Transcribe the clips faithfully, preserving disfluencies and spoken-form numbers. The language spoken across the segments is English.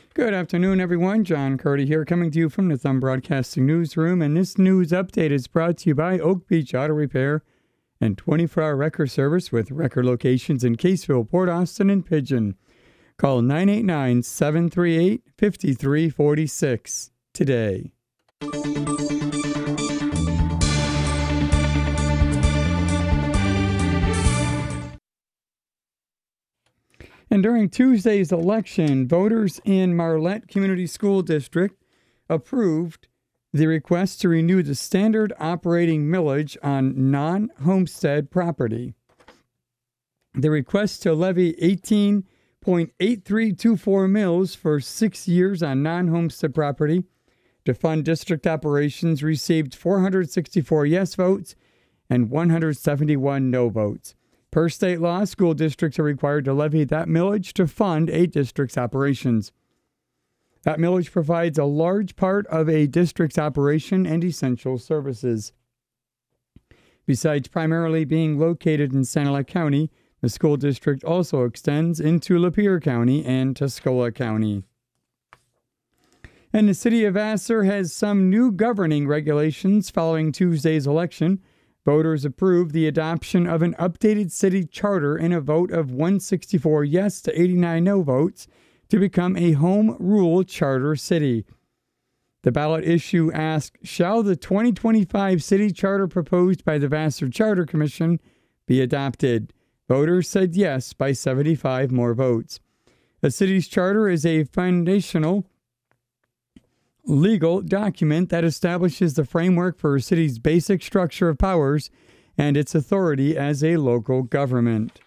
Good afternoon, everyone. John Curdy here, coming to you from the Thumb Broadcasting Newsroom. And this news update is brought to you by Oak Beach Auto Repair and twenty-four hour record service with record locations in Caseville, Port Austin, and Pigeon. Call nine eight nine, seven three eight, five three four six today. And during Tuesday's election, voters in Marlette Community School District approved the request to renew the standard operating millage on non-homestead property. The request to levy eighteen point eight three two four mils for six years on non-homestead property to fund district operations received four hundred sixty-four yes votes and one hundred seventy-one no votes. Per state law, school districts are required to levy that millage to fund a district's operations. That millage provides a large part of a district's operation and essential services. Besides primarily being located in Sanilac County, the school district also extends into Lapeer County and Tuscola County. And the city of Vassar has some new governing regulations following Tuesday's election. Voters approved the adoption of an updated city charter in a vote of one hundred sixty-four yes to eighty-nine no votes to become a home rule charter city. The ballot issue asked, shall the twenty twenty-five city charter proposed by the Vassar Charter Commission be adopted? Voters said yes by seventy-five more votes. The city's charter is a foundational legal document that establishes the framework for a city's basic structure of powers and its authority as a local government.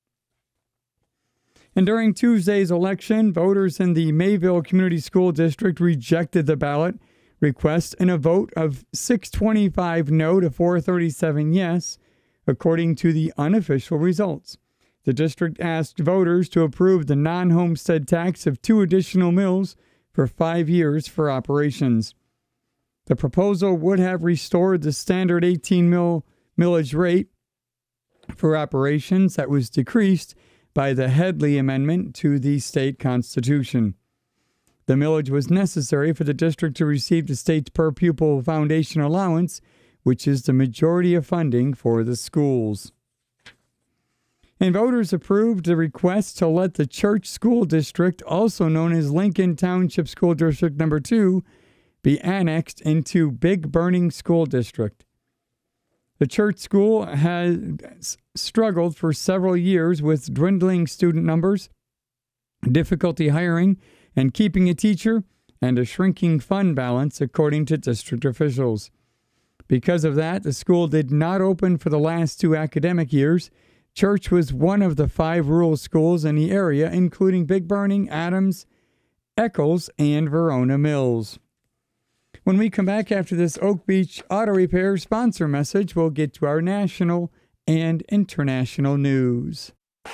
And during Tuesday's election, voters in the Mayville Community School District rejected the ballot request in a vote of six twenty-five no to four thirty-seven yes, according to the unofficial results. The district asked voters to approve the non-homestead tax of two additional mills for five years for operations. The proposal would have restored the standard eighteen mil millage rate for operations that was decreased by the Headley Amendment to the state constitution. The millage was necessary for the district to receive the state's per pupil foundation allowance, which is the majority of funding for the schools. And voters approved the request to let the Church School District, also known as Lincoln Township School District Number two, be annexed into Big Burning School District. The Church School has struggled for several years with dwindling student numbers, difficulty hiring and keeping a teacher, and a shrinking fund balance, according to district officials. Because of that, the school did not open for the last two academic years. Church was one of the five rural schools in the area, including Big Burning, Adams, Eccles, and Verona Mills. When we come back after this Oak Beach Auto Repair sponsor message, we'll get to our national and international news.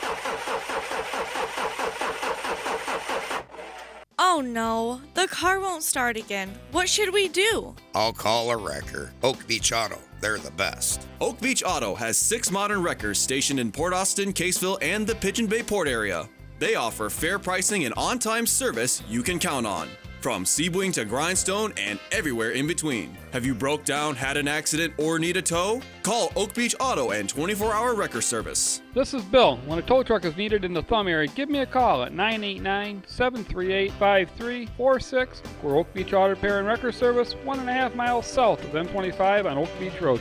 Oh no, the car won't start again. What should we do? I'll call a wrecker. Oak Beach Auto, they're the best. Oak Beach Auto has six modern wreckers stationed in Port Austin, Caseville, and the Pigeon Bay Port area. They offer fair pricing and on-time service you can count on. From Sebring to Grindstone and everywhere in between. Have you broke down, had an accident, or need a tow? Call Oak Beach Auto and twenty-four hour wrecker service. This is Bill. When a tow truck is needed in the Thumb area, give me a call at nine eight nine, seven three eight, five three four six. We're Oak Beach Auto Repair and Wrecker Service, one and a half miles south of M twenty-five on Oak Beach Road.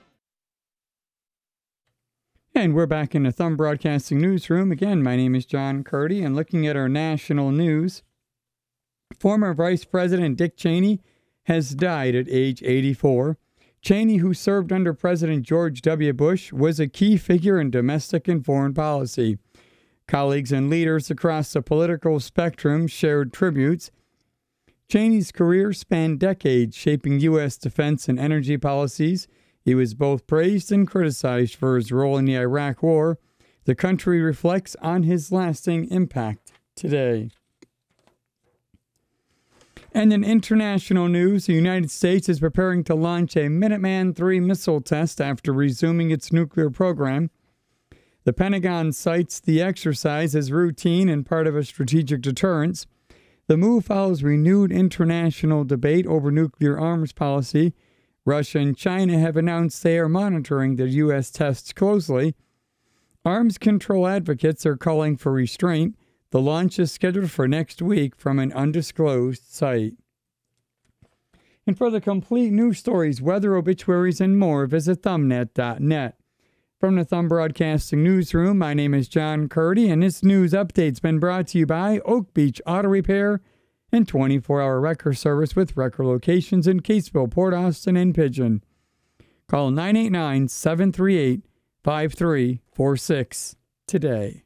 And we're back in the Thumb Broadcasting Newsroom. Again, my name is John Curdy, and looking at our national news, former Vice President Dick Cheney has died at age eighty-four. Cheney, who served under President George W. Bush, was a key figure in domestic and foreign policy. Colleagues and leaders across the political spectrum shared tributes. Cheney's career spanned decades, shaping U S defense and energy policies. He was both praised and criticized for his role in the Iraq War. The country reflects on his lasting impact today. And in international news, the United States is preparing to launch a Minuteman three missile test after resuming its nuclear program. The Pentagon cites the exercise as routine and part of a strategic deterrence. The move follows renewed international debate over nuclear arms policy. Russia and China have announced they are monitoring the U S tests closely. Arms control advocates are calling for restraint. The launch is scheduled for next week from an undisclosed site. And for the complete news stories, weather, obituaries, and more, visit thumbnet dot net. From the Thumb Broadcasting Newsroom, my name is John Curdy, and this news update's been brought to you by Oak Beach Auto Repair and twenty-four hour wrecker service with wrecker locations in Caseville, Port Austin, and Pigeon. Call nine eight nine, seven three eight, five three four six today.